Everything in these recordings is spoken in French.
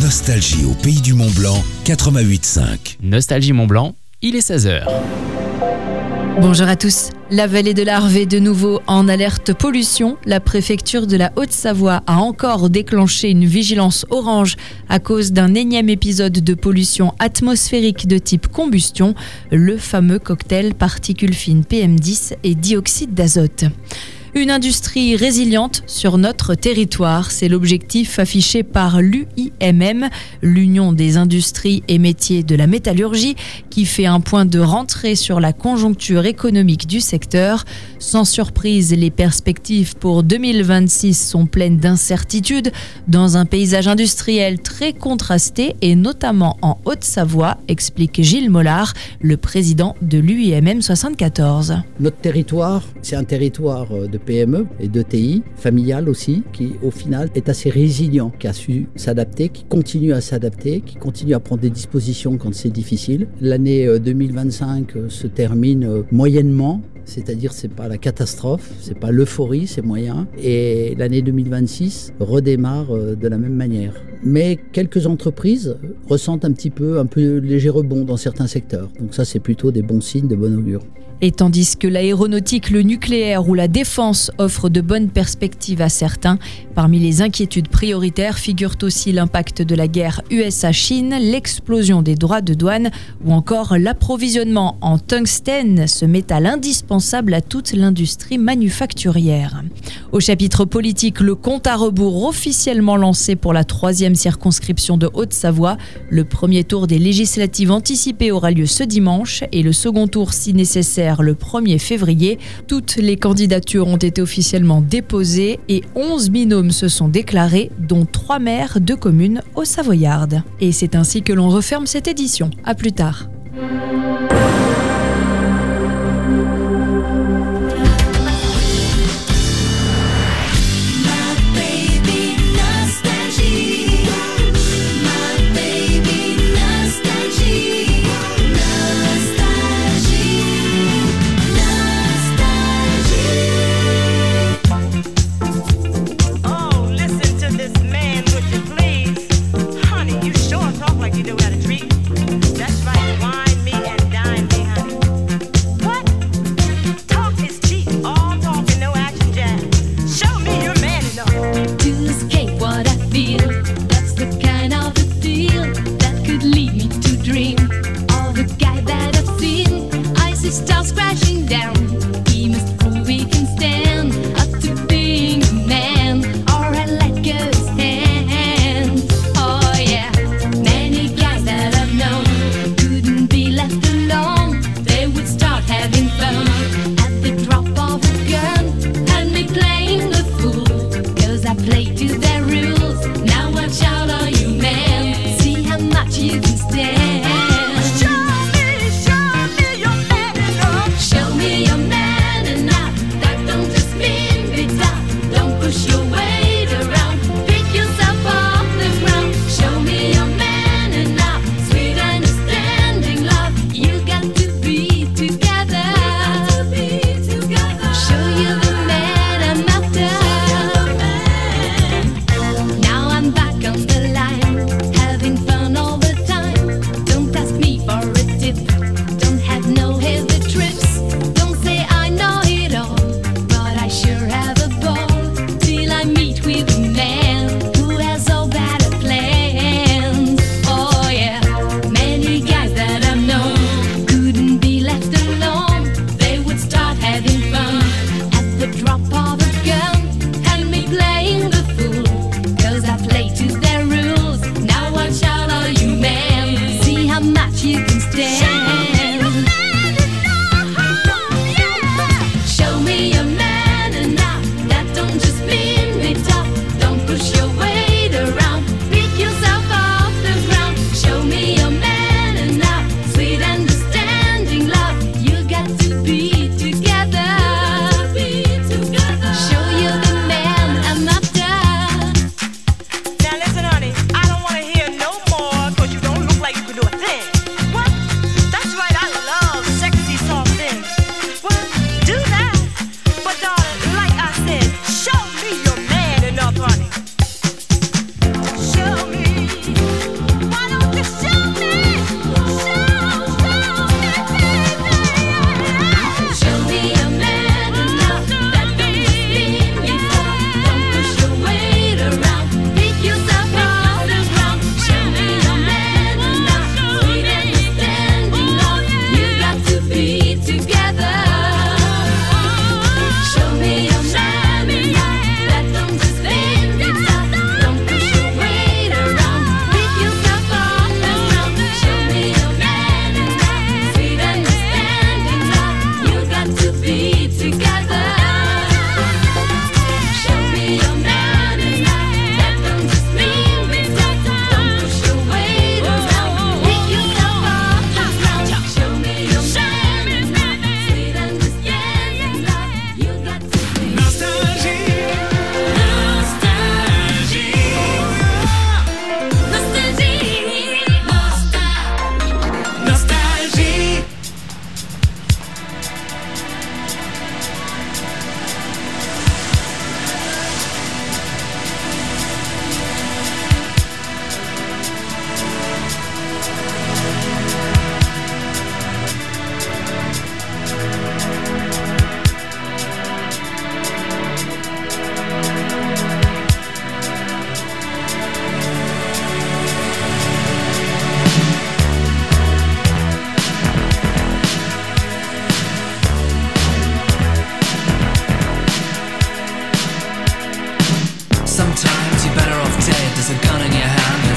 Nostalgie au pays du Mont-Blanc, 88.5. Nostalgie Mont-Blanc, il est 16h. Bonjour à tous. La vallée de l'Arve est de nouveau en alerte pollution. La préfecture de la Haute-Savoie a encore déclenché une vigilance orange à cause d'un énième épisode de pollution atmosphérique de type combustion, le fameux cocktail particules fines PM10 et dioxyde d'azote. Une industrie résiliente sur notre territoire, c'est l'objectif affiché par l'UIMM, l'Union des industries et métiers de la métallurgie, qui fait un point de rentrée sur la conjoncture économique du secteur. Sans surprise, les perspectives pour 2026 sont pleines d'incertitudes dans un paysage industriel très contrasté et notamment en Haute-Savoie, explique Gilles Mollard, le président de l'UIMM 74. Notre territoire, c'est un territoire de PME et de TI, familial aussi, qui au final est assez résilient, qui a su s'adapter, qui continue à s'adapter, qui continue à prendre des dispositions quand c'est difficile. L'année 2025 se termine moyennement, c'est-à-dire c'est pas la catastrophe, c'est pas l'euphorie, c'est moyen. Et l'année 2026 redémarre de la même manière. Mais quelques entreprises ressentent un peu léger rebond dans certains secteurs. Donc ça, c'est plutôt des bons signes de bon augure. Et tandis que l'aéronautique, le nucléaire ou la défense offrent de bonnes perspectives à certains, parmi les inquiétudes prioritaires figurent aussi l'impact de la guerre USA-Chine, l'explosion des droits de douane ou encore l'approvisionnement en tungstène, ce métal indispensable à toute l'industrie manufacturière. Au chapitre politique, le compte à rebours officiellement lancé pour la 3e circonscription de Haute-Savoie. Le premier tour des législatives anticipées aura lieu ce dimanche et le second tour, si nécessaire, le 1er février. Toutes les candidatures ont été officiellement déposées et 11 binômes se sont déclarés, dont 3 maires de communes haut-savoyardes. Et c'est ainsi que l'on referme cette édition. À plus tard. Like you do at a treat. That's right, wine me and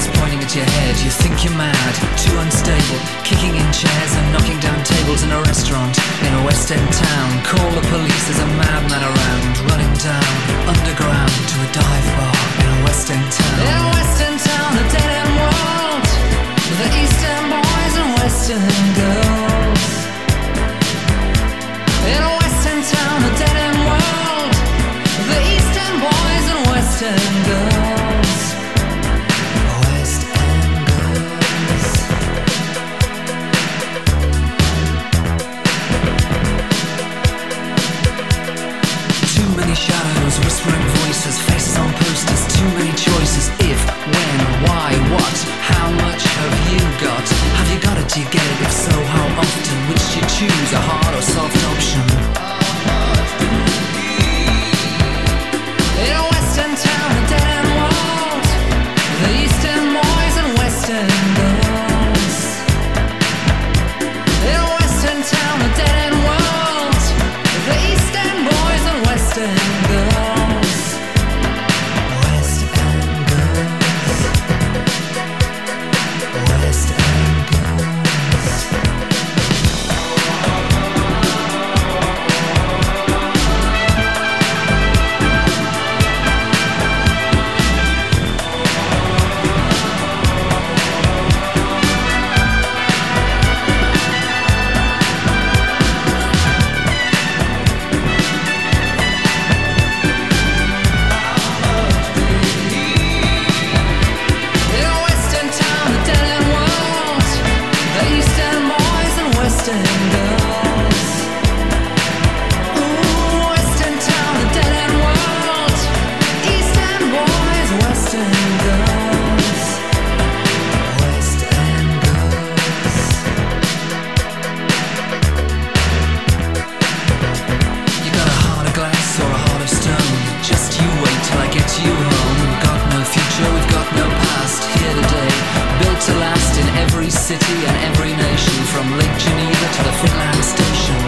fingers pointing at your head. You think you're mad, too unstable, kicking in chairs and knocking down tables in a restaurant in a West End town. Call the police, there's a madman around, running down underground to a dive bar in a West End town. In a West End town, a dead end world, the East End boys and West End girls. In a West End town, a dead end world, the East End boys and West End girls. West End girls. Too many shadows, whispering voices, faces on posters, too many choices. If, when, why, what, how much have you got? Have you got it, do you get it? If so, how often? Which do you choose, a hard or soft option? In a West End town, a dead end world, the East End boys and West End girls. In a West End town, a dead end world, the East End boys and West End girls. West End girls. West End girls. In a West End town, a dead end world, the East End boys and West End girls. Ooh, West End town, a dead end world, East End boys, West End girls. West End girls. You got a heart of glass or a heart of stone, just you wait till I get you home. Got no future, we've got no past, here today, built to last in every city and every nation, from Lake Geneva to the Finland station.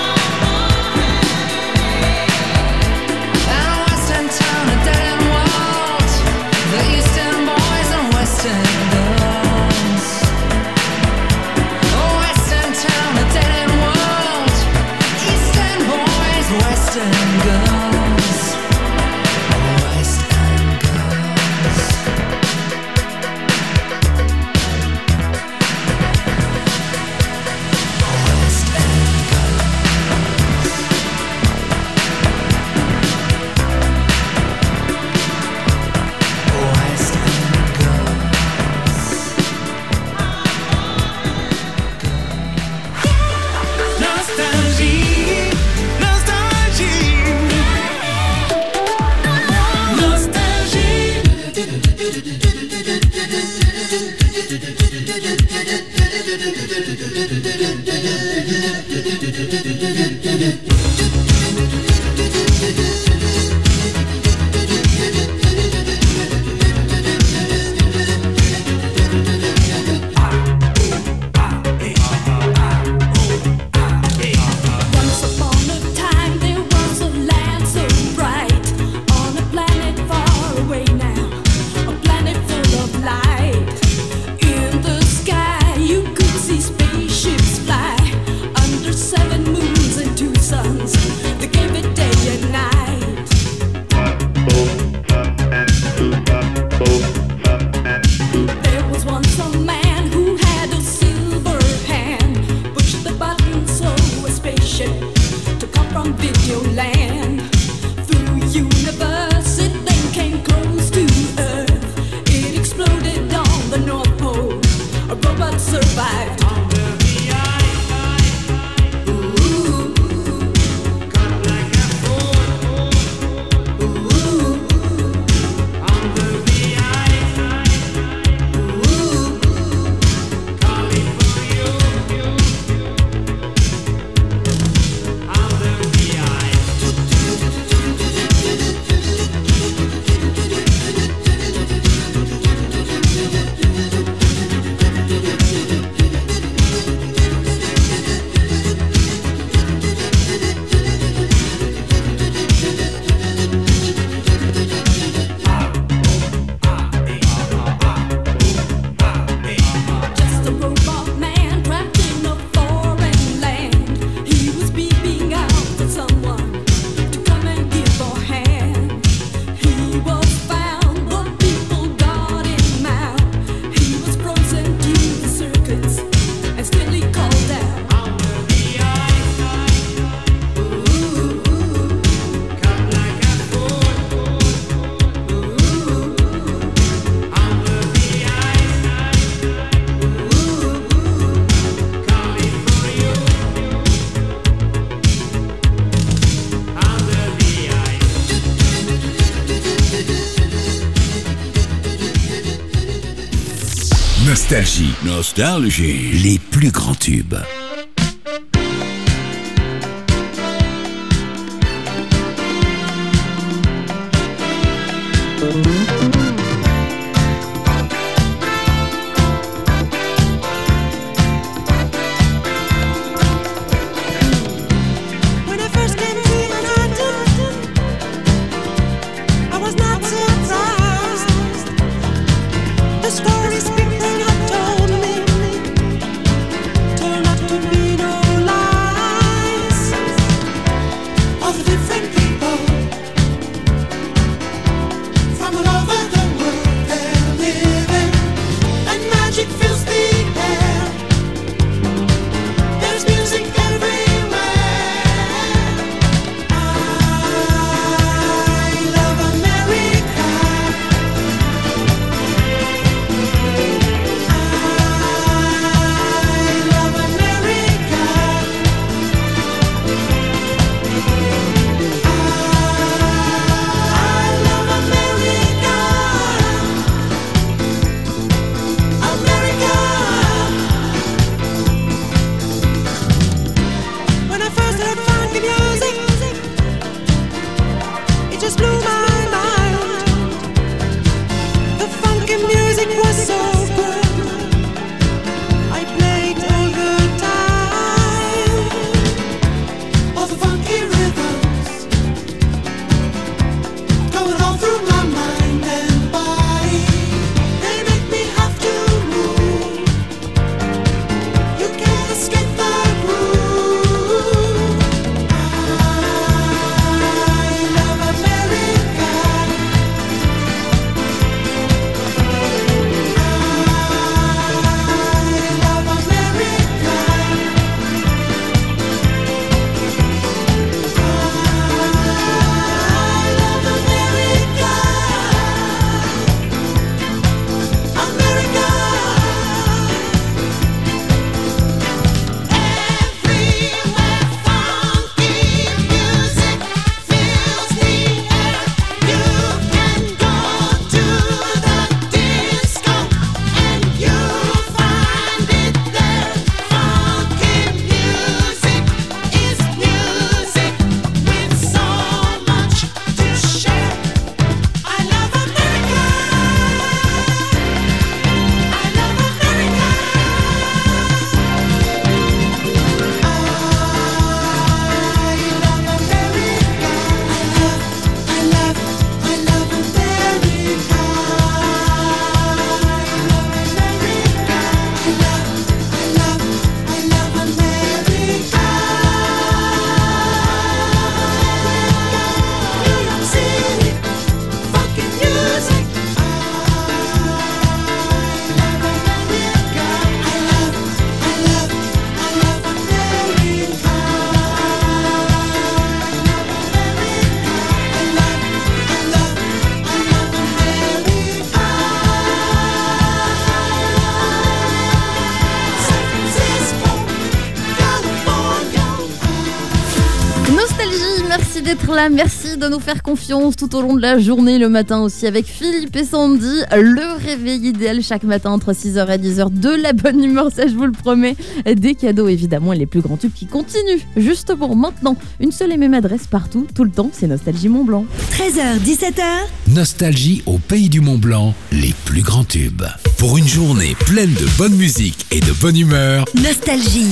And a West End town, a dead end world, the East End boys and West End girls. A West End town, a dead end world, East End boys, West End girls. West End girls. Nostalgie. Les plus grands tubes. D'être là, merci de nous faire confiance tout au long de la journée, le matin aussi avec Philippe et Sandy, le réveil idéal chaque matin entre 6h et 10h, de la bonne humeur, ça je vous le promets, des cadeaux évidemment et les plus grands tubes qui continuent juste pour maintenant, une seule et même adresse partout, tout le temps, c'est Nostalgie Mont Blanc. 13h, 17h, Nostalgie au pays du Mont Blanc, les plus grands tubes. Pour une journée pleine de bonne musique et de bonne humeur, Nostalgie.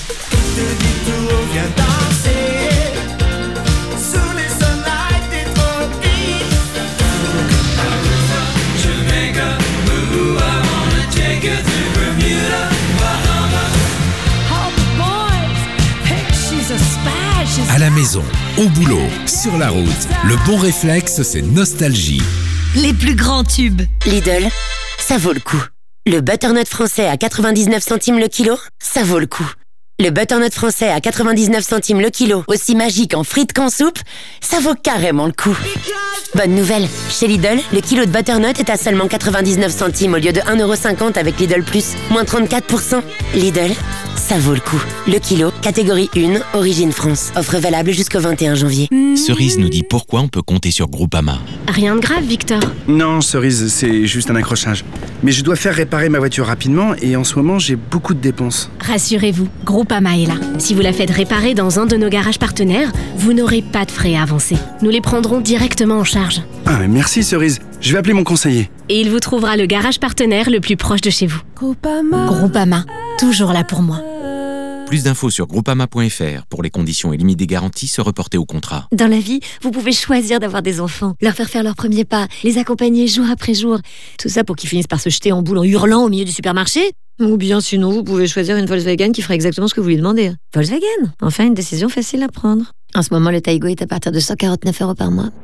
à la maison, au boulot, sur la route, le bon réflexe, c'est Nostalgie. Les plus grands tubes. Lidl, ça vaut le coup. Le butternut français à 99 centimes le kilo, ça vaut le coup. Le butternut français à 99 centimes le kilo, aussi magique en frites qu'en soupe, ça vaut carrément le coup. Bonne nouvelle, chez Lidl, le kilo de butternut est à seulement 99 centimes au lieu de 1,50€ avec Lidl Plus, moins 34%. Lidl, ça vaut le coup. Le kilo, catégorie 1, origine France. Offre valable jusqu'au 21 janvier. Cerise nous dit pourquoi on peut compter sur Groupama. Rien de grave, Victor. Non, Cerise, c'est juste un accrochage. Mais je dois faire réparer ma voiture rapidement et en ce moment, j'ai beaucoup de dépenses. Rassurez-vous, Groupama est là. Si vous la faites réparer dans un de nos garages partenaires, vous n'aurez pas de frais à avancer. Nous les prendrons directement en charge. Ah, mais merci Cerise. Je vais appeler mon conseiller. Et il vous trouvera le garage partenaire le plus proche de chez vous. Groupama, toujours là pour moi. Plus d'infos sur groupama.fr. Pour les conditions et limites des garanties, se reporter au contrat. Dans la vie, vous pouvez choisir d'avoir des enfants, leur faire leurs premiers pas, les accompagner jour après jour. Tout ça pour qu'ils finissent par se jeter en boule en hurlant au milieu du supermarché. Ou bien sinon, vous pouvez choisir une Volkswagen qui ferait exactement ce que vous lui demandez. Volkswagen, enfin une décision facile à prendre. En ce moment, le Taigo est à partir de 149€ par mois.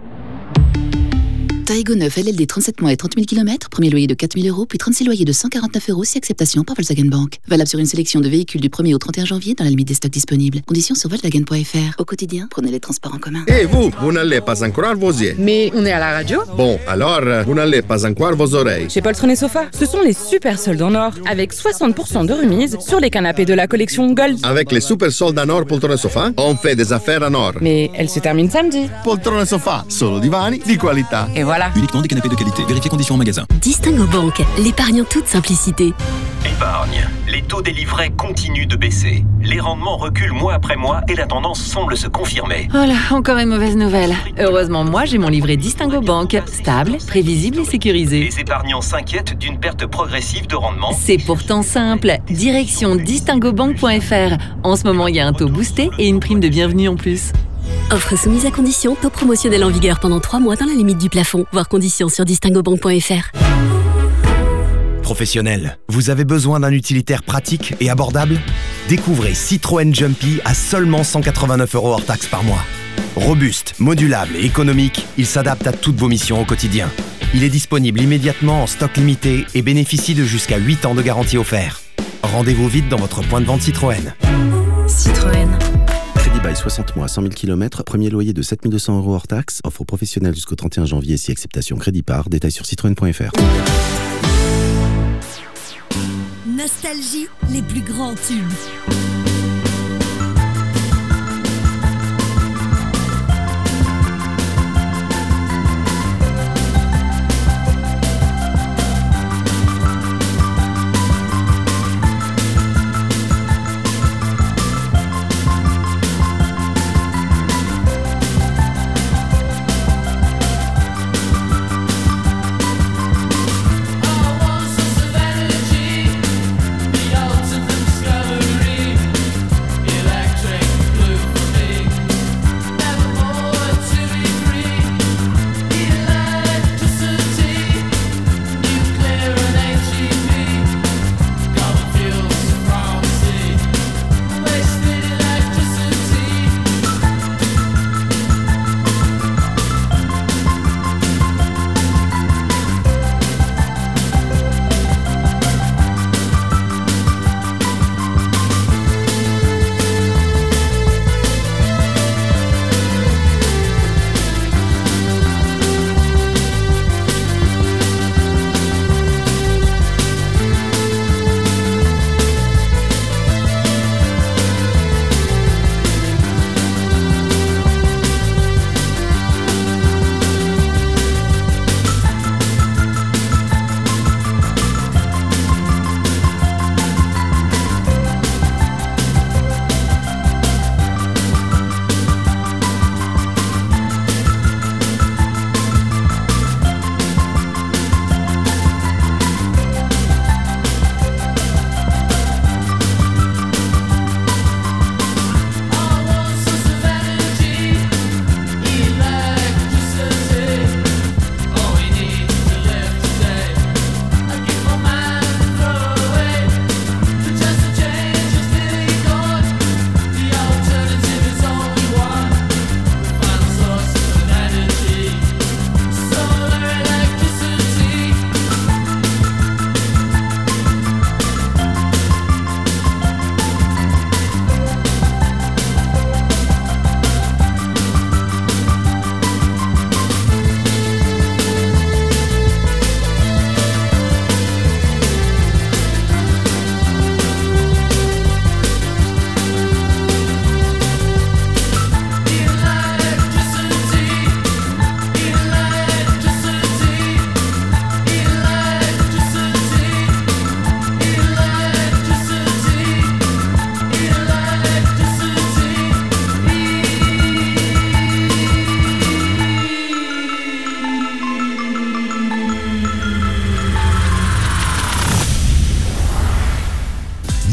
Taigo 9 LLD 37 mois et 30 000 km, premier loyer de 4 000 €, puis 36 loyers de 149€ si acceptation par Volkswagen Bank. Valable sur une sélection de véhicules du 1er au 31 janvier dans la limite des stocks disponibles. Conditions sur Volkswagen.fr. Au quotidien, prenez les transports en commun. Et vous n'allez pas encore vos yeux. Mais on est à la radio. Bon, alors, vous n'allez pas encore vos oreilles. Chez Poltron et Sofa, ce sont les super soldes en or, avec 60% de remise sur les canapés de la collection Gold. Avec les super soldes en or Poltron et Sofa, on fait des affaires en or. Mais elle se termine samedi. Poltron et Sofa, solo divani di qualità. Et voilà. Uniquement des canapés de qualité. Vérifiez conditions en magasin. Distingo Banque, l'épargne en toute simplicité. Épargne. Les taux des livrets continuent de baisser. Les rendements reculent mois après mois et la tendance semble se confirmer. Voilà, encore une mauvaise nouvelle. Heureusement, moi, j'ai mon livret Distingo Banque. Stable, prévisible et sécurisé. Les épargnants s'inquiètent d'une perte progressive de rendement. C'est pourtant simple. Direction distingobank.fr. En ce moment, il y a un taux boosté et une prime de bienvenue en plus. Offre soumise à condition, taux promotionnel en vigueur pendant 3 mois dans la limite du plafond. Voir conditions sur distingobank.fr. Professionnel, vous avez besoin d'un utilitaire pratique et abordable ? Découvrez Citroën Jumpy à seulement 189€ hors taxe par mois. Robuste, modulable et économique, il s'adapte à toutes vos missions au quotidien. Il est disponible immédiatement en stock limité et bénéficie de jusqu'à 8 ans de garantie offerte. Rendez-vous vite dans votre point de vente Citroën. Citroën. Crédit bail 60 mois, 100 000 km, premier loyer de 7 200€ hors taxe, offre professionnelle jusqu'au 31 janvier si acceptation crédit par, détail sur citroën.fr. Nostalgie, les plus grands tubes. Discovery.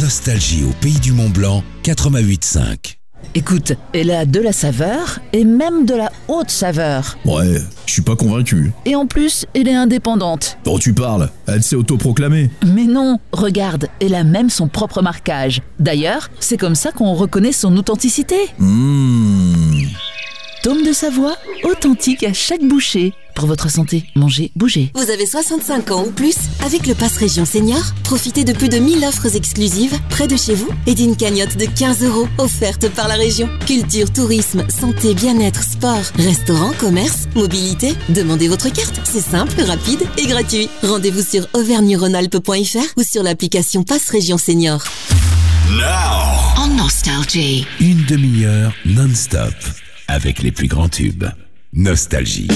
Nostalgie au pays du Mont-Blanc, 88.5. Écoute, elle a de la saveur et même de la haute saveur. Ouais, je suis pas convaincu. Et en plus, elle est indépendante. Dont tu parles? Elle s'est autoproclamée. Mais non, regarde, elle a même son propre marquage. D'ailleurs, c'est comme ça qu'on reconnaît son authenticité. Tome de Savoie, authentique à chaque bouchée. Pour votre santé, mangez, bougez. Vous avez 65 ans ou plus? Avec le Pass Région Senior, profitez de plus de 1000 offres exclusives près de chez vous et d'une cagnotte de 15 € offerte par la région. Culture, tourisme, santé, bien-être, sport, restaurant, commerce, mobilité. Demandez votre carte. C'est simple, rapide et gratuit. Rendez-vous sur auvergne-rhône-alpes.fr ou sur l'application Pass Région Senior. Now, En Nostalgie. une demi-heure non-stop avec les plus grands tubes. Nostalgie.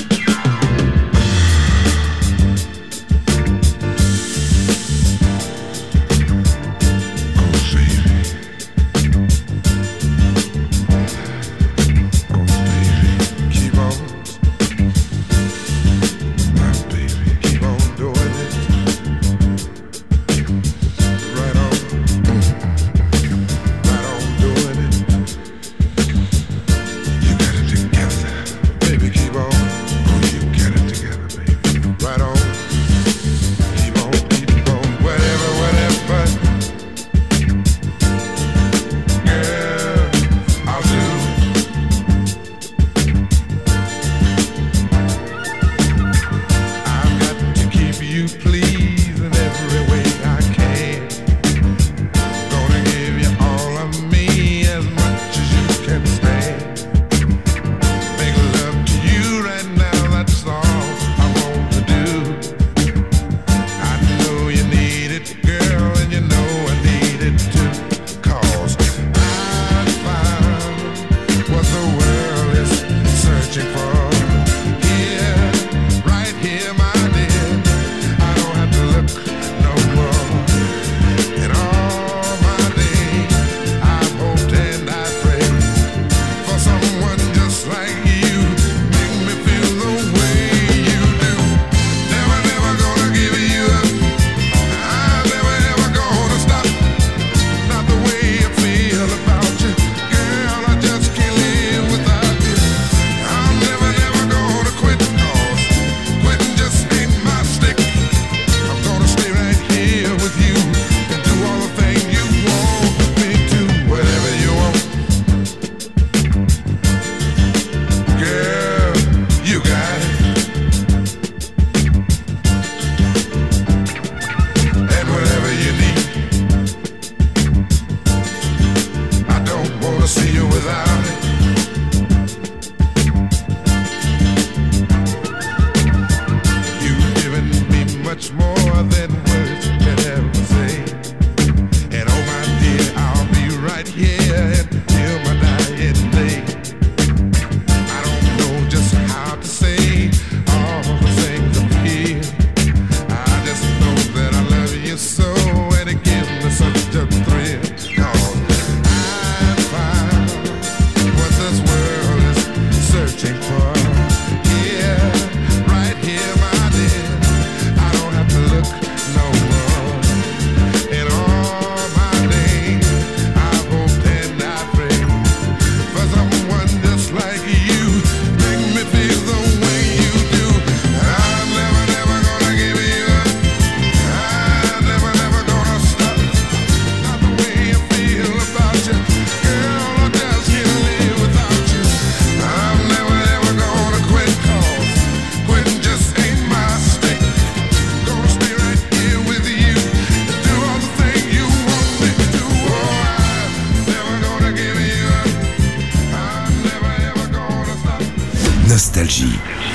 Nostalgie.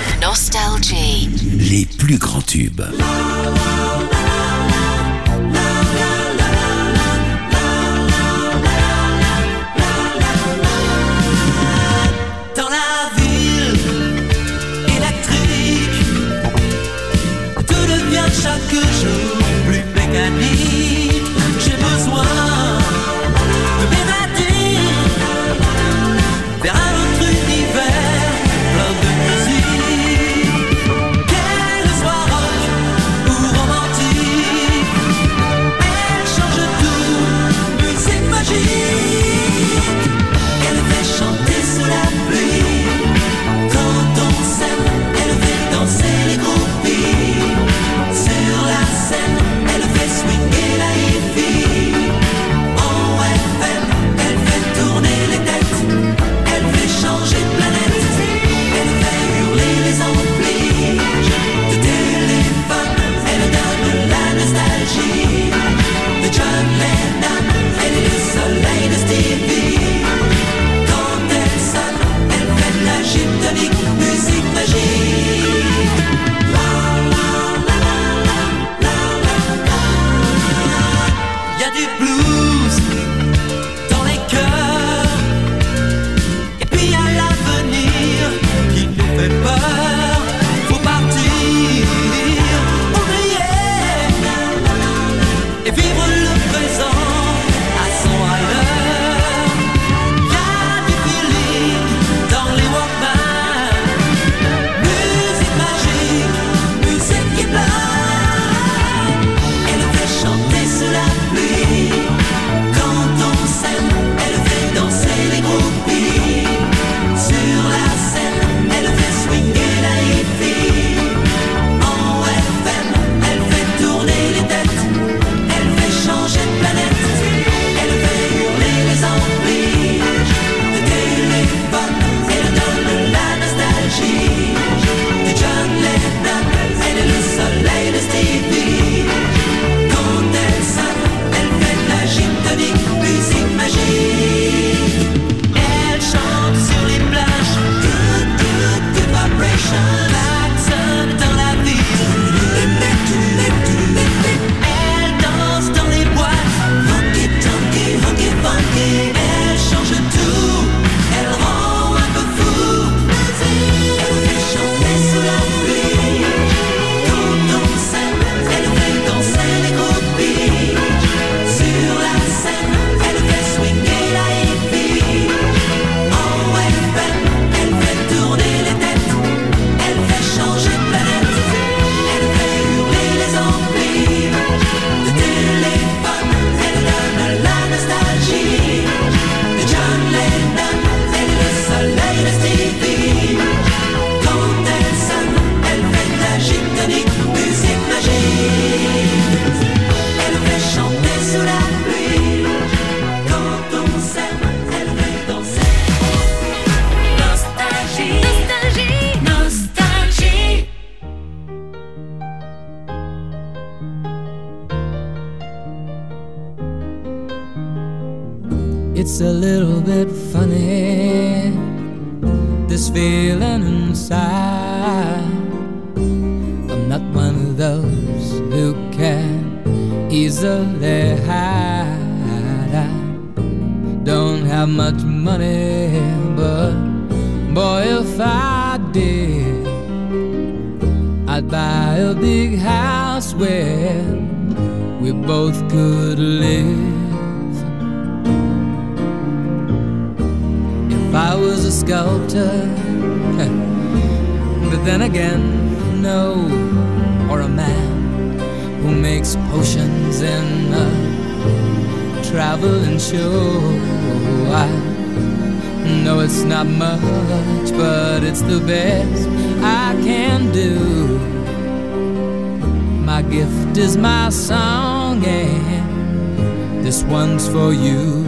Nostalgie. Les plus grands tubes. Dans la ville électrique, tout devient chaque jour plus mécanique. J'ai besoin de m'évader vers un autre univers plein de musique. Qu'elle soit rock ou romantique, a du blues dans les cœurs. Et puis y a l'avenir qui nous fait peur. Faut partir, oublier et vivre le présent à son ailleurs. Y a du feeling dans les Walkman. Musique magique, musique qui pleure. Elle fait chanter sous la pluie. Quand on s'aime, elle fait danser les groupies. Sur la scène, elle fait swinguer la hi-fi. En FM, elle fait tourner les têtes. Elle fait changer de planète. Elle fait hurler les amplis de téléphone. Elle donne la nostalgie de John Lennon. Elle est le soleil de Stevie. Quand elle sonne, elle fait de la gym tonique, musique magique. Elle chante sur les plages, good, good, good vibration. Klaxon dans la ville. Elle danse dans les boîtes, honky tonky, honky funky. Elle change tout, elle rend un peu fou. Elle fait chanter sous la pluie. Quand on s'aime, elle fait danser les groupies. Sur la scène, elle fait swinguer la hi-fi. En FM, elle fait tourner les têtes. Elle fait changer de planète. Elle fait hurler les amplis de téléphone. Elle donne la nostalgie de John Lennon. Elle est le soleil de Stevie. Quand elle sonne, elle fait de la gym tonique, musique magique. Elle fait chanter sous la pluie. Quand on s'aime, elle fait danser. Nostalgie, nostalgie, nostalgie. It's a little bit funny, this feeling inside. I'm not one of those who can easily hide. I don't have much money, but boy, if I did, I'd buy a big house where we both could live. If I was a sculptor, but then again, no, or a man who makes potions in a traveling show. I know it's not much, but it's the best I can do. My gift is my song, and this one's for you.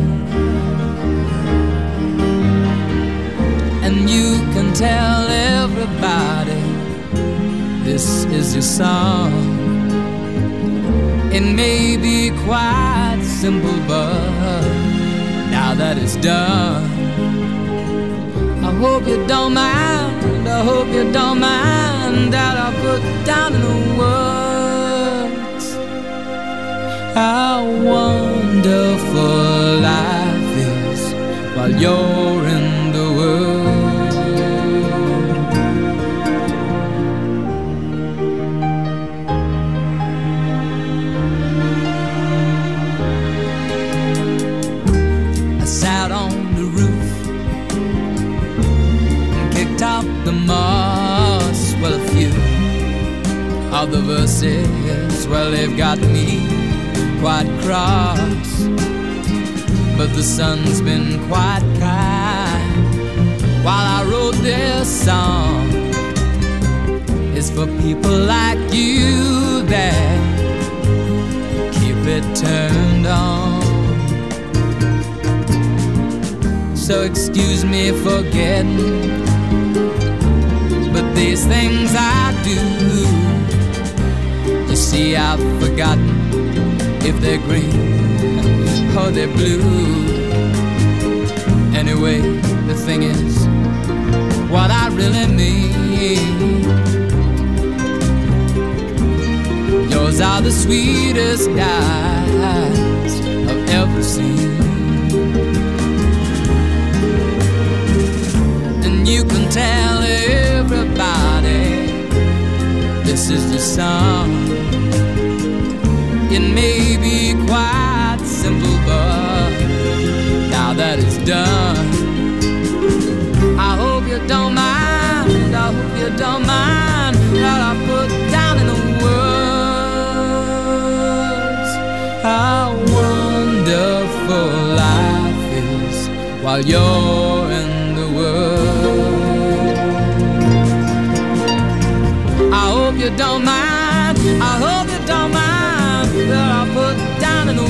And you can tell everybody this is your song. It may be quite simple, but now that it's done, I hope you don't mind, I hope you don't mind that I put down in the words how wonderful life is while you're in the world. I sat on the roof and kicked out the moss. Well, a few of the verses, well, they've got me quite cross, but the sun's been quite kind while I wrote this song. It's for people like you that keep it turned on. So excuse me for getting, but these things I do, you see, I've forgotten if they're green or they're blue. Anyway, the thing is, what I really mean, yours are the sweetest eyes this is the song. It may be quite simple, but now that it's done, I hope you don't mind, I hope you don't mind what I put down in the words. How wonderful life is while you're in the world. I hope you don't mind, I hope you don't mind what I put down in the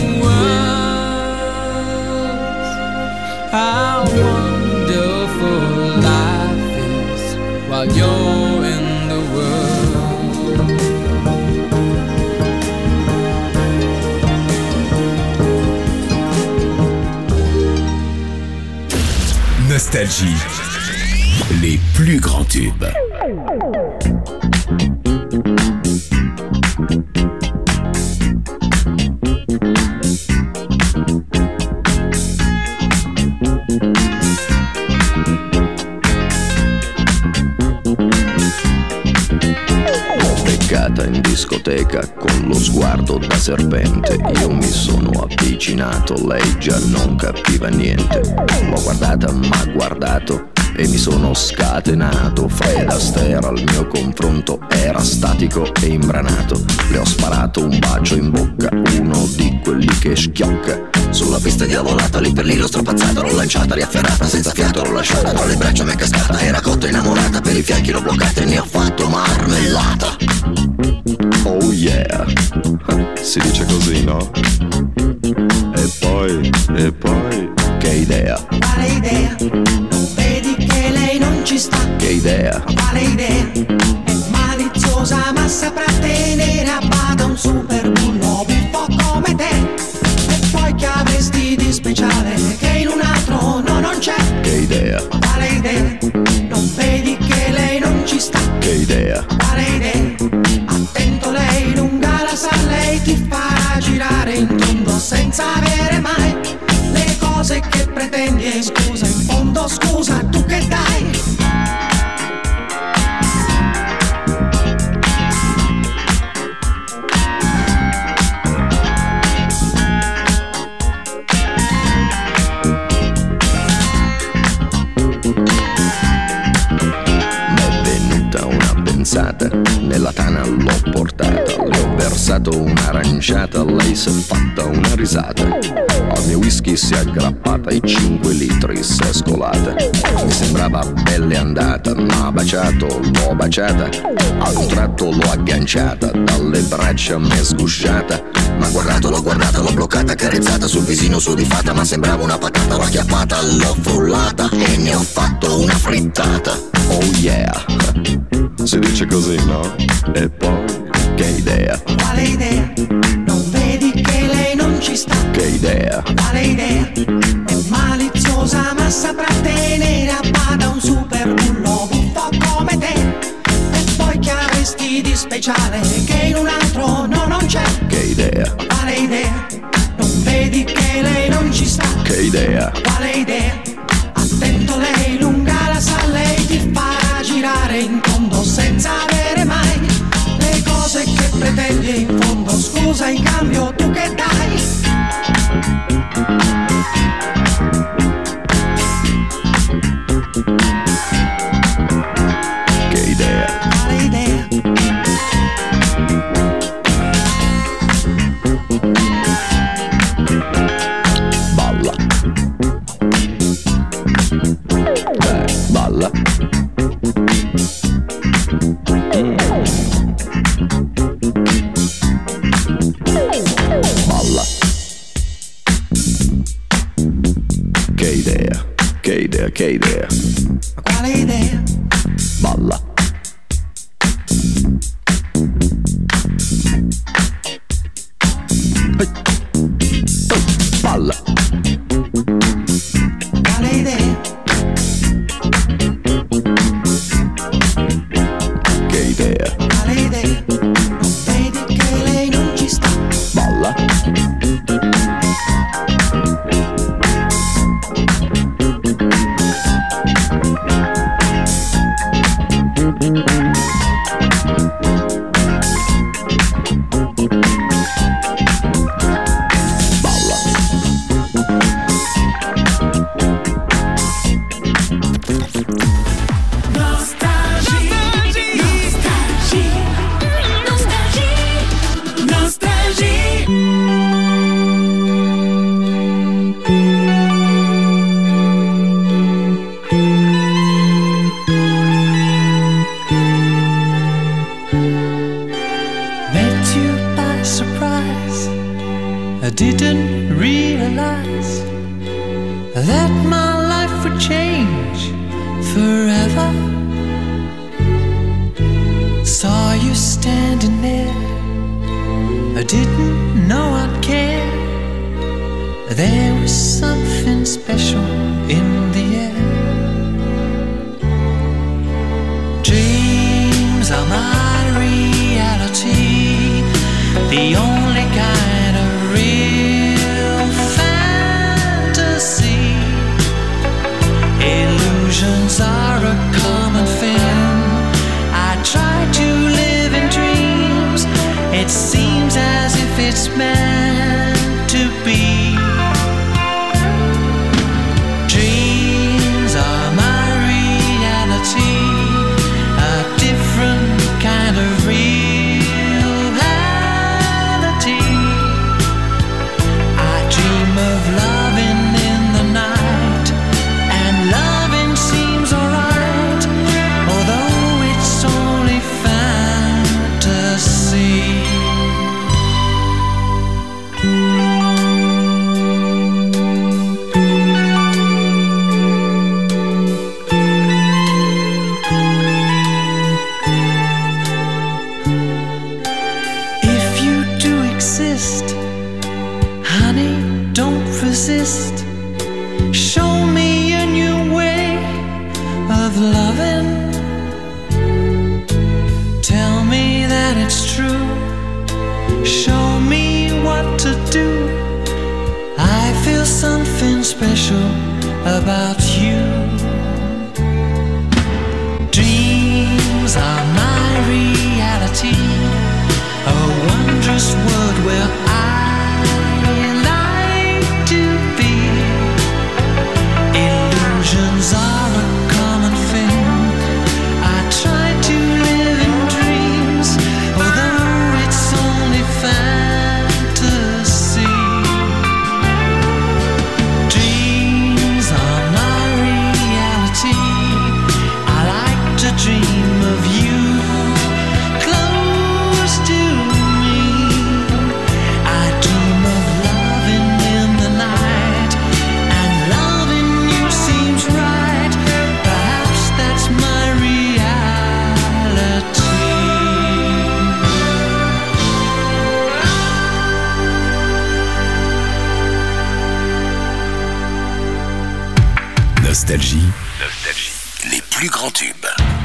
words. How wonderful life is while you're in the world. Nostalgie, les plus grands tubes. In discoteca con lo sguardo da serpente, io mi sono avvicinato, lei già non capiva niente. L'ho guardata, m'ha guardato e mi sono scatenato. Fred Astaire al mio confronto era statico e imbranato. Le ho sparato un bacio in bocca, uno di quelli che schiocca. Sulla pista diavolata, lì per lì l'ho strapazzata, l'ho lanciata, riafferrata, senza fiato l'ho lasciata. Tra le braccia m'è cascata, era cotta innamorata, per i fianchi l'ho bloccata e ne ho fatto marmellata. Oh yeah, si dice così, no? E poi, che idea? Quale idea? Non vedi che lei non ci sta? Che idea? Quale idea? È maliziosa ma saprà tenere a bada un super bullo buffo come te. E poi che avresti di speciale che in un altro no, non c'è? Che idea? Quale idea? Non vedi che lei non ci sta? Che idea? Quale idea? Attento, lei lunga la sa, lei ti farà girare in tondo senza avere mai le cose che pretendi. E scusa, in fondo scusa, tu che dai? Nella tana l'ho portata, le ho versato un'aranciata, lei si è fatta una risata. Al mio whisky si è aggrappata e 5 litri si è scolata. Mi sembrava belle andata, m'ha baciato, l'ho baciata. Ad un tratto l'ho agganciata, dalle braccia m'è sgusciata. M'ha guardato, l'ho guardata, l'ho bloccata, carezzata sul visino sudifata. Ma sembrava una patata, l'ho acchiappata, l'ho frullata e ne ho fatto una frittata. Oh yeah, si dice così, no? E poi, che idea? Quale idea? Non vedi che lei non ci sta? Che idea? Quale idea? È maliziosa ma saprà tenere a bada un super bullo buffo come te. E poi che avresti di speciale che in un altro no, non c'è? Che idea? Quale idea? Non vedi che lei non ci sta? Che idea? Quale idea? Attento, lei lunga la sa, lei ti farà girare in tondo senza avere mai le cose che pretendi. In fondo scusa, in cambio tu che dai? Che idea? Quale idea? Balla. Balla. Balla. Che idea? Che idea? Che idea? Quale idea? Balla. Balla. Quale idea? Che idea? Quale idea? Non vedi che lei non ci sta? Balla. I didn't realize that my life would change forever. Saw you standing there, I didn't know I'd care. There was something special in the air. Dreams are my reality, the only kind of real fantasy. Illusions are a common thing. I try to live in dreams. It seems as if it's meant to be. Dreams are my reality, a different kind of reality. I dream of loving in the night, and loving seems alright, although it's only fantasy. If you do exist, honey, don't resist. Show me a new way of loving. Tell me that it's true. Show me what to do. I feel something special about you. Dreams are my reality, a wondrous world where I like to be. Illusions are a common thing. I try to live in dreams, although it's only fantasy. Dreams are my reality. I like to dream of you close to me. I dream of loving in the night, and loving you seems right. Perhaps that's my reality. Nostalgie. Les plus grands tubes.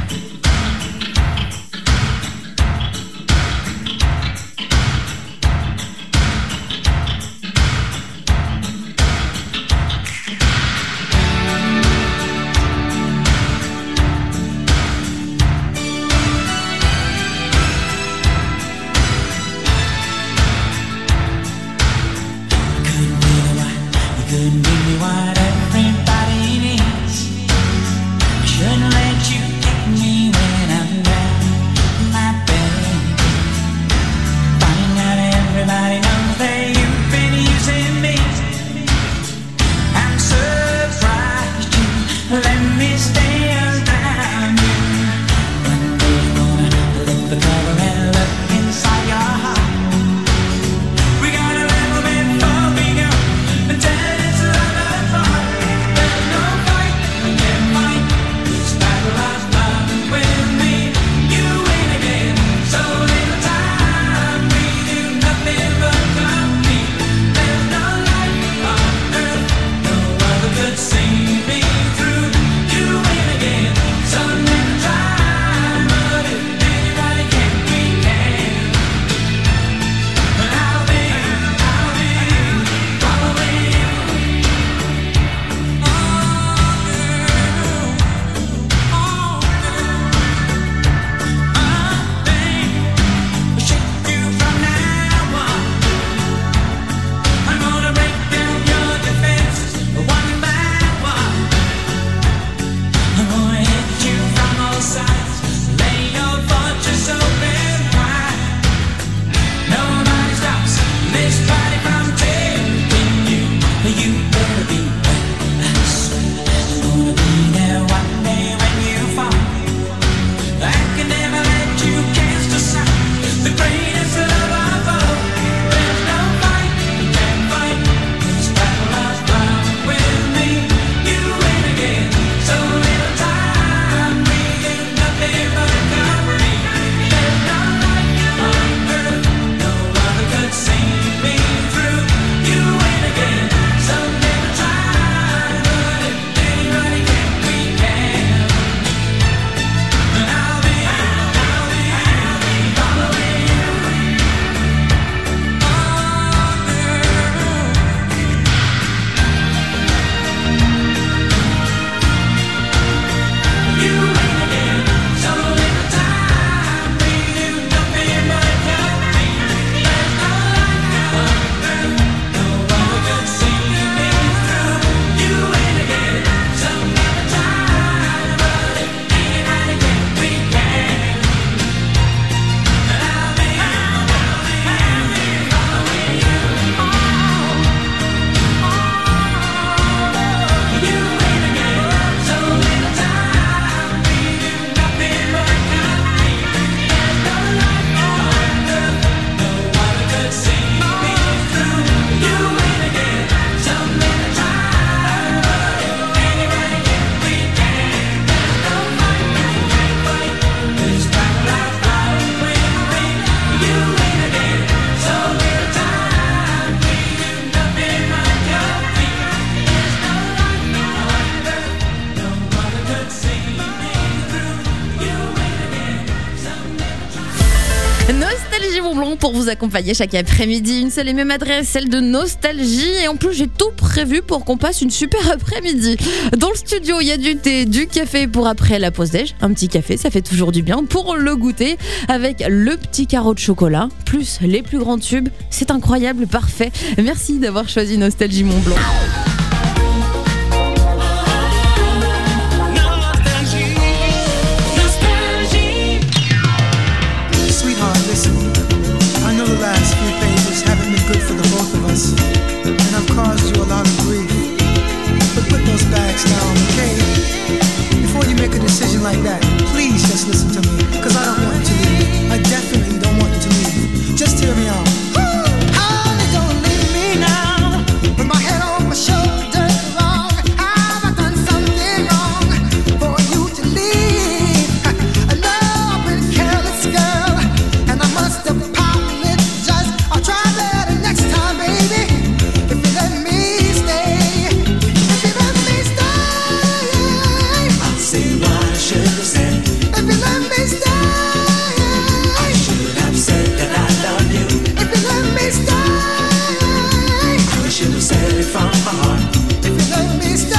You couldn't give me what everybody needs. I shouldn't let you kick me when I'm down in my bed. Finding out everybody knows that you've been using me. I'm surprised you let me stay around you. One day you're gonna lift the cover and look inside your heart. We got a little bit far we go, but then it's another thought. l'émission pour vous accompagner chaque après-midi. Une seule et même adresse, celle de Nostalgie. Et en plus, j'ai tout prévu pour qu'on passe une super après-midi. Dans le studio, il y a du thé, du café pour après la pause déj. Un petit café, ça fait toujours du bien pour le goûter. Avec le petit carreau de chocolat, plus les plus grands tubes. C'est incroyable, parfait. Merci d'avoir choisi Nostalgie Mont-Blanc. Good for the both of us, and I've caused you a lot of grief. But put those bags down, okay? Before you make a decision like that, please just listen to me, cause I don't want you to leave. I definitely don't want you to leave. Just hear me out. Honey, don't leave me now, with my head on my shoulders wrong. Have I done something wrong for you to leave? I know I've been a careless girl, and I must have apologized. I'll try better next time, baby. If you let me stay, if you let me stay, I'll say what I should have said. If you let me stay, I should have said that I love you. If you let me stay, I should have said it from my heart. If you let me stay,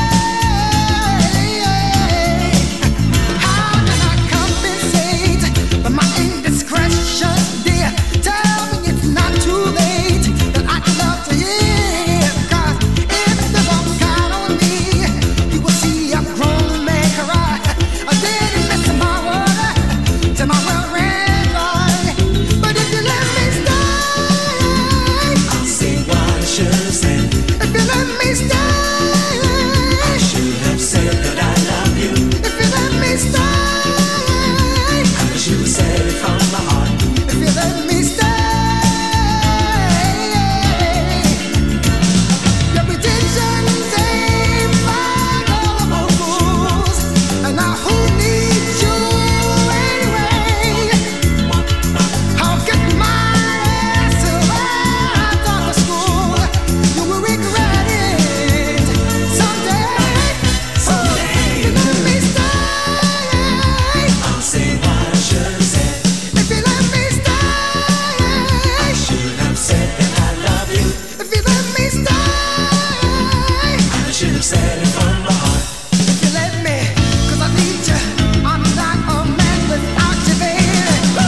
how can I compensate for my indiscretion, dear? Tell me it's not too late, that I'd love to hear. Cause if the walk out on me, you will see a grown man cry. I didn't miss my water till my well ran dry. But if you let me stay, I'll say what I should have said. If you let me stay, I should have said that I love you. If you let me stay, I should have said it from my heart. If you let me stay, your pretensions ain't my fools, and now who needs you anyway? I'll get my ass right out of school. You will regret it someday. Someday, if you let me stay, I'll say what I should have said. If you let me stay, I should have said that I love you. If you let me stay, I should have said it from my heart. If you let me, cause I need you. I'm not a man without you, baby.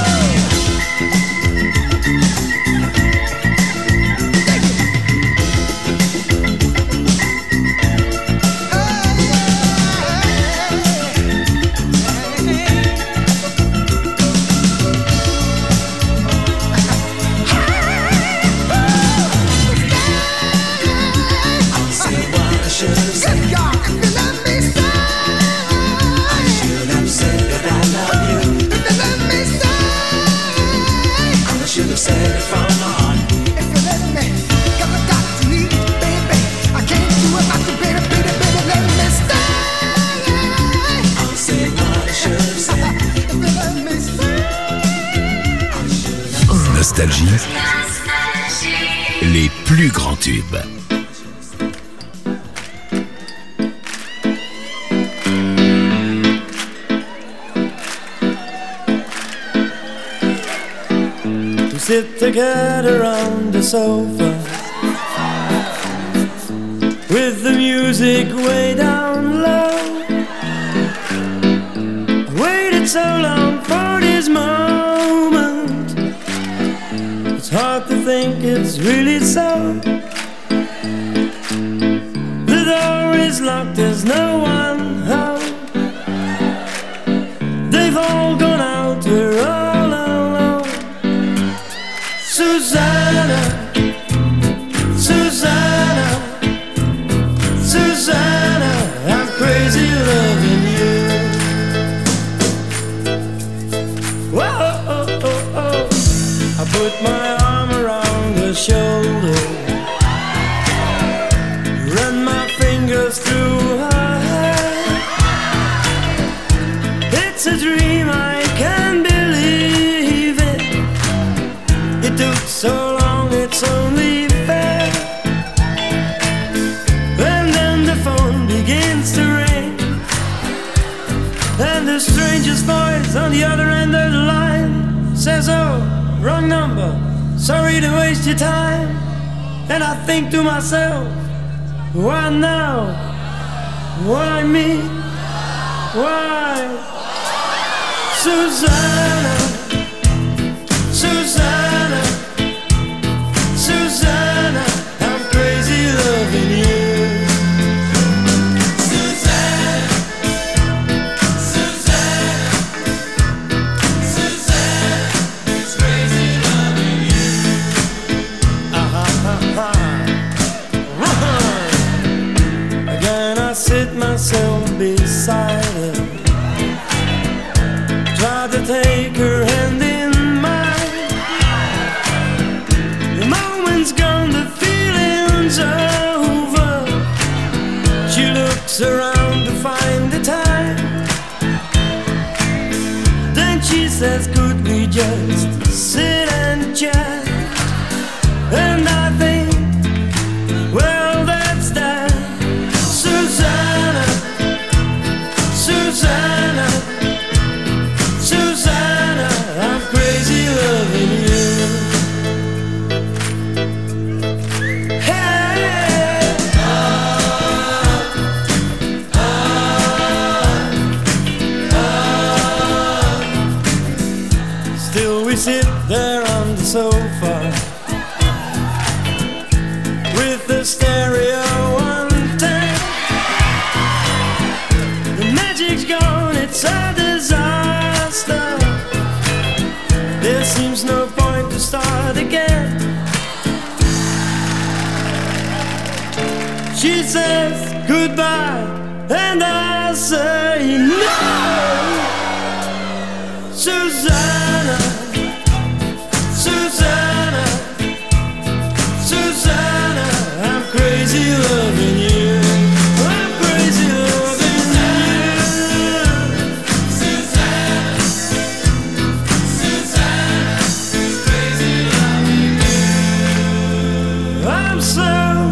I'll say what I should have said. If you let me stay, I should have said that I love you. If you let me stay, I should have said it from my heart. If you let me, cause I got to leave, baby. I can't do it without you, baby, baby, baby, let me stay. I'll say what I should have said. If you let me stay. Nostalgie, les plus grands tubes. To sit together on the sofa with the music way down low. I waited so long for this moment. It's hard to think it's really so. The door is locked, there's no one home. They've all gone out, we're all alone. Susanna, Susanna, Susanna, I'm crazy loving you. Whoa, oh, oh, oh. I put my arm around her shoulder, run my fingers through her hair. It's a dream, I can't believe it. It took so long, it's only fair. And then the phone begins to ring, and the strangest voice on the other end of the line says, oh, wrong number, sorry to waste your time. And I think to myself, why now? Why me? Why? Susanna, Susanna, Susanna, I'm crazy loving you. Susanna, Susanna, Susanna, it's crazy loving you. Again I sit myself beside her, try to take her hand in mine. The moment's gone, the feeling's over. She looks around to find the time. Then she says, could we just sit and chat? And I think, well, that's that. Susanna, Susanna, Susanna, I'm crazy loving you. Hey, still we sit there on the sofa with the stereo on tape. The magic's gone, it's a disaster. There seems no point to start again. She says goodbye, and I say no. Susanna, Susanna, Susanna, I'm crazy loving you. I'm crazy loving you. Susanna, Susanna, crazy loving you. I'm so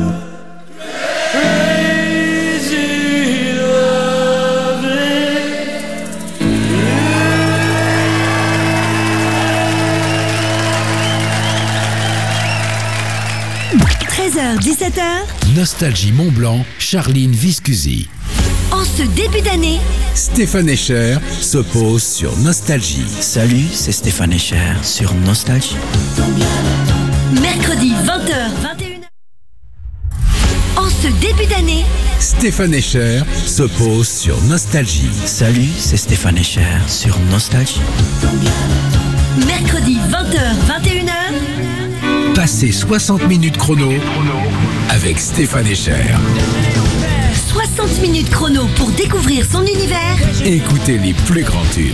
crazy loving you. 13h-17h, Nostalgie Mont-Blanc, Charline Viscusi. en ce début d'année, Stéphane Escher se pose sur Nostalgie. Salut, c'est Stéphane Escher sur Nostalgie. mercredi 20h, 21h. En ce début d'année, Stéphane Escher se pose sur Nostalgie. Salut, c'est Stéphane Escher sur Nostalgie. mercredi 20h, 21h. Passez 60 minutes chrono avec Stéphane Escher. 60 minutes chrono pour découvrir son univers. Écoutez les plus grands tubes.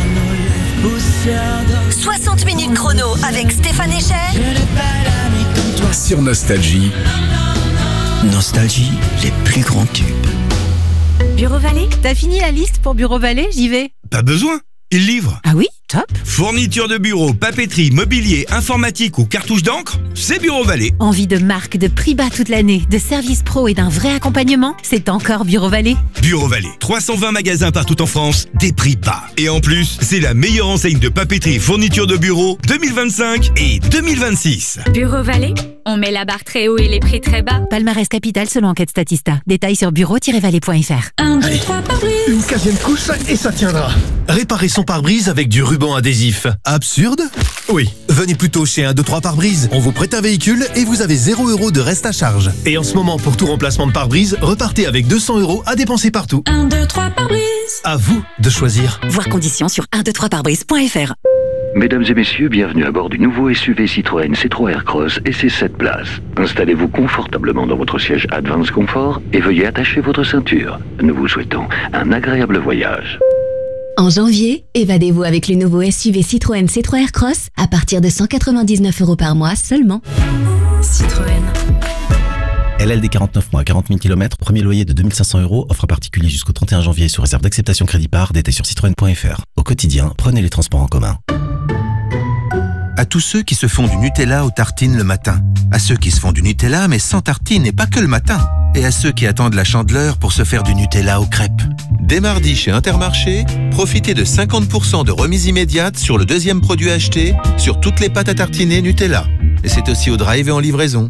60 minutes chrono avec Stéphane Escher. Sur Nostalgie. Nostalgie, les plus grands tubes. Bureau Vallée, t'as fini la liste pour Bureau Vallée? J'y vais. Pas besoin, il livre. Ah oui, top. Fourniture de bureau, papeterie, mobilier, informatique ou cartouche d'encre, c'est Bureau Vallée. Envie de marque, de prix bas toute l'année, de services pro et d'un vrai accompagnement? C'est encore Bureau Vallée. Bureau Vallée, 320 magasins partout en France, des prix bas. Et en plus, c'est la meilleure enseigne de papeterie, fourniture de bureau 2025 et 2026. Bureau Vallée, on met la barre très haut et les prix très bas. Palmarès Capital selon enquête Statista. Détails sur bureau-vallée.fr. 1, 2, 3 pare-brise. Une 15e couche et ça tiendra. Réparer son pare-brise avec du ruban adhésif. Absurde? Oui. Venez plutôt chez 1, 2, 3 pare-brise. On vous prête un véhicule et vous avez 0 € de reste à charge. Et en ce moment, pour tout remplacement de pare-brise, repartez avec 200 € à dépenser partout. 1, 2, 3 pare-brise. À vous de choisir. Voir conditions sur 123parbrise.fr. Mesdames et messieurs, bienvenue à bord du nouveau SUV Citroën C3 Aircross et ses 7 places. Installez-vous confortablement dans votre siège Advance Comfort et veuillez attacher votre ceinture. Nous vous souhaitons un agréable voyage. En janvier, évadez-vous avec le nouveau SUV Citroën C3 Aircross à partir de 199 € par mois seulement. Citroën. LLD 49 mois, 40 000 km, premier loyer de 2500 €, offre à particulier jusqu'au 31 janvier sous réserve d'acceptation crédit par, détail sur citroën.fr. Au quotidien, prenez les transports en commun. À tous ceux qui se font du Nutella aux tartines le matin. À ceux qui se font du Nutella mais sans tartines et pas que le matin. Et à ceux qui attendent la Chandeleur pour se faire du Nutella aux crêpes. Dès mardi chez Intermarché, profitez de 50% de remise immédiate sur le deuxième produit acheté sur toutes les pâtes à tartiner Nutella. Et c'est aussi au drive et en livraison.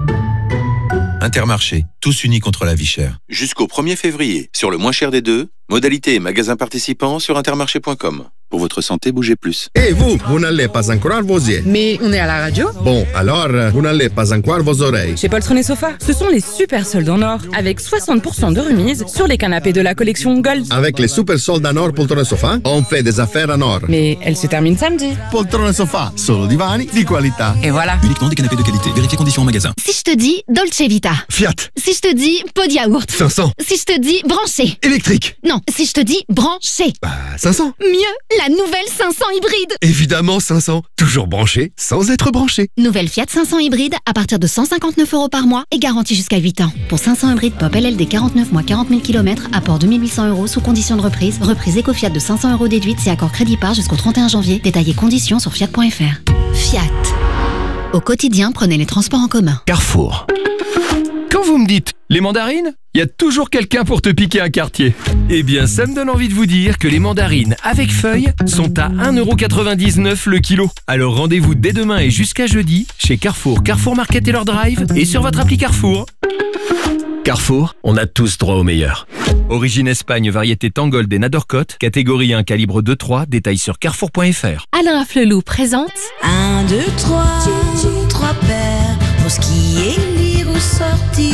Intermarché, tous unis contre la vie chère. Jusqu'au 1er février, sur le moins cher des deux, modalités et magasins participants sur intermarché.com. Pour votre santé, bougez plus. Et vous n'allez pas encore vos yeux. Mais on est à la radio. Bon, alors, vous n'allez pas encore vos oreilles. Chez Poltron et Sofa, ce sont les super soldes en or, avec 60% de remise sur les canapés de la collection Gold. Avec les super soldes en or Poltron et Sofa, on fait des affaires en or. Mais elle se termine samedi. Poltron et Sofa, solo divani di qualità. Et voilà. Uniquement des canapés de qualité. Vérifiez conditions en magasin. Si je te dis Dolce Vita. Fiat. Si je te dis pot de yaourt. 500. Si je te dis branché. Électrique. Non, si je te dis branché. 500. Mieux, la nouvelle 500 hybride. Évidemment 500. Toujours branché sans être branché. Nouvelle Fiat 500 hybride à partir de 159 € par mois et garantie jusqu'à 8 ans. Pour 500 hybride Pop LLD 49 mois 40 000 km, apport 2800 € sous condition de reprise. Reprise éco-Fiat de 500 € déduite si accord crédit par jusqu'au 31 janvier. Détaillés conditions sur fiat.fr. Fiat. Au quotidien, prenez les transports en commun. Carrefour. Quand vous me dites les mandarines, il y a toujours quelqu'un pour te piquer un quartier. Eh bien, ça me donne envie de vous dire que les mandarines avec feuilles sont à 1,99 € le kilo. Alors rendez-vous dès demain et jusqu'à jeudi chez Carrefour, Carrefour Market et leur drive et sur votre appli Carrefour. Carrefour, on a tous droit au meilleur. Origine Espagne, variété Tangold et Nadorcote, catégorie 1, calibre 2-3, détail sur carrefour.fr. Alain Afflelou présente 1, 2, 3, 3 paires pour ce qui est lire ou sortir,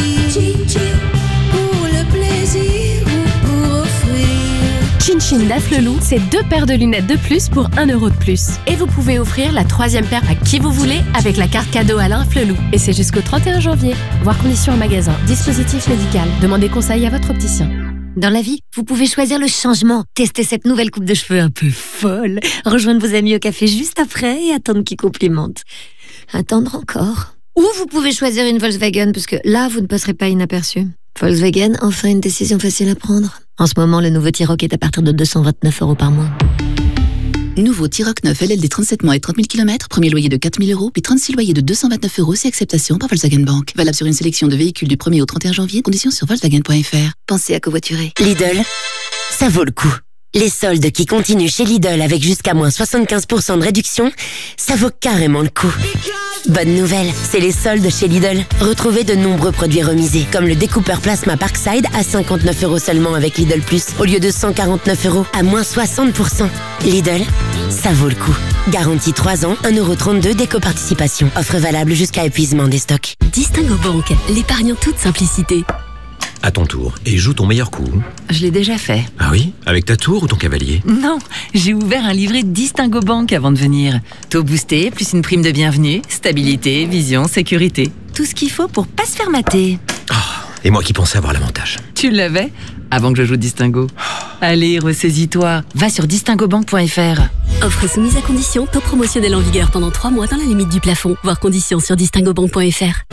pour le plaisir ou pour offrir. Chin Chin d'Afflelou, c'est 2 paires de lunettes de plus pour 1 € de plus. Et vous pouvez offrir la 3e paire à qui vous voulez avec la carte cadeau Alain Afflelou. Et c'est jusqu'au 31 janvier. Voir conditions en magasin. Dispositif médical. Demandez conseil à votre opticien. Dans la vie, vous pouvez choisir le changement. Tester cette nouvelle coupe de cheveux un peu folle. Rejoindre vos amis au café juste après et attendre qu'ils complimentent. Attendre encore. Ou vous pouvez choisir une Volkswagen parce que là, vous ne passerez pas inaperçu. Volkswagen, enfin une décision facile à prendre. En ce moment, le nouveau T-Roc est à partir de 229 € par mois. Nouveau T-Roc 9 LLD 37 mois et 30 000 km, premier loyer de 4 000 €, puis 36 loyers de 229 € si acceptation par Volkswagen Bank. Valable sur une sélection de véhicules du 1er au 31 janvier, conditions sur Volkswagen.fr. Pensez à covoiturer. Lidl, ça vaut le coup. Les soldes qui continuent chez Lidl avec jusqu'à moins 75% de réduction, ça vaut carrément le coup. Bonne nouvelle, c'est les soldes chez Lidl. Retrouvez de nombreux produits remisés, comme le découpeur plasma Parkside à 59 € seulement avec Lidl Plus, au lieu de 149 € à moins 60%. Lidl, ça vaut le coup. Garantie 3 ans, 1,32 € d'éco-participation. Offre valable jusqu'à épuisement des stocks. Distingo Bank, l'épargne en toute simplicité. À ton tour, et joue ton meilleur coup. Je l'ai déjà fait. Ah oui? Avec ta tour ou ton cavalier? Non, j'ai ouvert un livret Distingo Bank avant de venir. Taux boosté, plus une prime de bienvenue, stabilité, vision, sécurité. Tout ce qu'il faut pour pas se faire mater. Oh, et moi qui pensais avoir l'avantage. Tu l'avais? Avant que je joue Distingo. Allez, ressaisis-toi. Va sur distingobank.fr. Offre soumise à condition, taux promotionnel en vigueur pendant 3 mois dans la limite du plafond. Voir conditions sur distingobank.fr.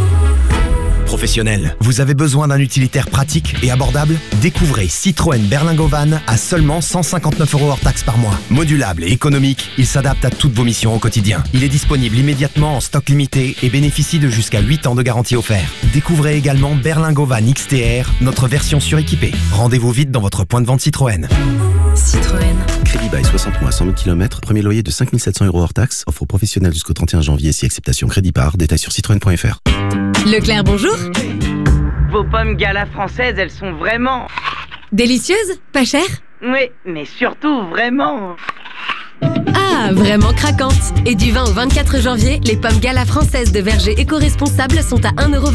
Professionnel, vous avez besoin d'un utilitaire pratique et abordable? Découvrez Citroën Berlingo Van à seulement 159 € hors taxe par mois. Modulable et économique, il s'adapte à toutes vos missions au quotidien. Il est disponible immédiatement en stock limité et bénéficie de jusqu'à 8 ans de garantie offerte. Découvrez également Berlingo Van XTR, notre version suréquipée. Rendez-vous vite dans votre point de vente Citroën. Citroën. Crédit bail 60 mois, 100 000 km, premier loyer de 5 700 € hors taxe, offre aux professionnels jusqu'au 31 janvier si acceptation crédit par, détail sur citroën.fr. Leclerc, bonjour. Vos pommes Gala françaises, elles sont vraiment... Délicieuses? Pas chères? Oui, mais surtout vraiment... Ah, vraiment craquantes. Et du 20 au 24 janvier, les pommes Gala françaises de verger éco-responsable sont à 1,20 €